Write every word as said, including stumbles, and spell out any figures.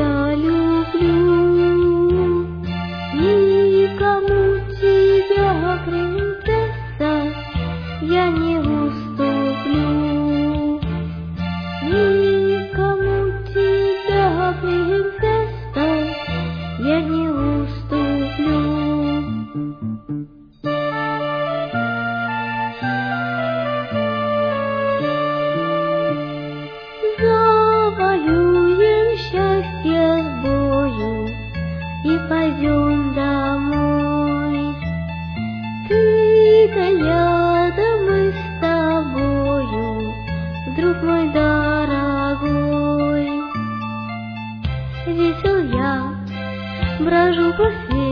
тебя люблю. Никому тебя, принцесса, я не уступлю. Никому тебя, принцесса, я не уступлю. Завоюем счастье с бою и пойдем домой. Ты да я, да мы с тобою, друг мой дорогой. Весел я, брожу по свету,